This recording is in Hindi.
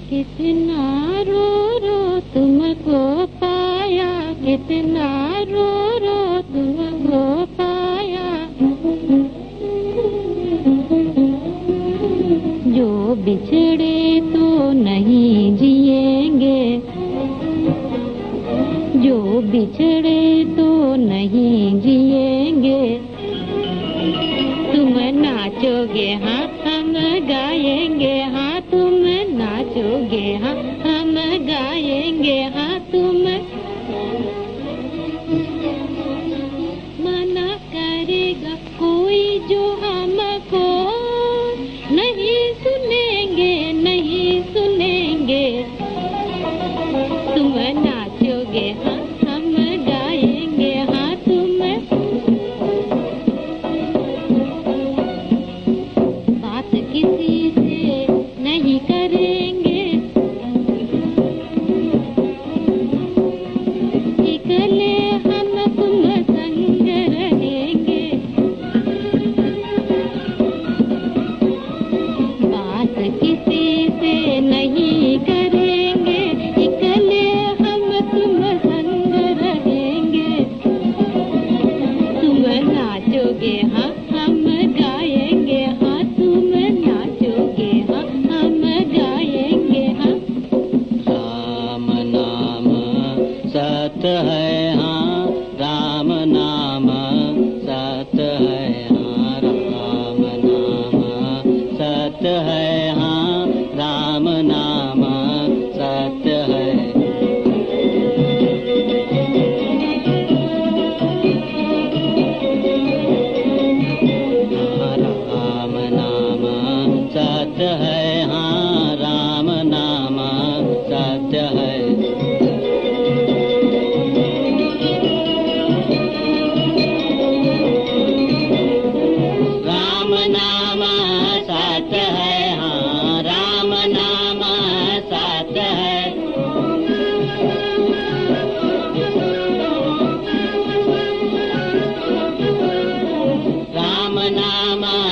कितना रो रो तुमको पाया, कितना रो रो तुमको पाया। जो बिछड़े तो नहीं जिएंगे, जो बिछड़े तो नहीं जिएंगे। तुम नाचोगे हाँ हम गाएंगे, हाँ तुम नाचोगे हाँ हम गाएंगे, हाँ तुम। मना करेगा कोई जो हमको नहीं सुनेंगे, नहीं सुनेंगे। तुम नाचोगे हाँ हम गाएंगे, हाँ तुम। बात किसी से नहीं करेंगे, निकले हम तुम संग रहेंगे। बात किसी से नहीं करेंगे, निकले हम तुम संग रहेंगे। तुम नाचोगे हाँ हम गाएंगे, हाँ तुम नाचोगे हाँ हम गाएंगे, हाँ। राम नाम सत्य है हाँ, राम नाम सत्य है हाँ, राम नाम सत्य है हाँ, राम नाम सत्य है। हाँ, राम नाम सत्य है हाँ, राम नाम सत्य है। राम नाम सत्य है हाँ, राम नाम सत्य है। राम नाम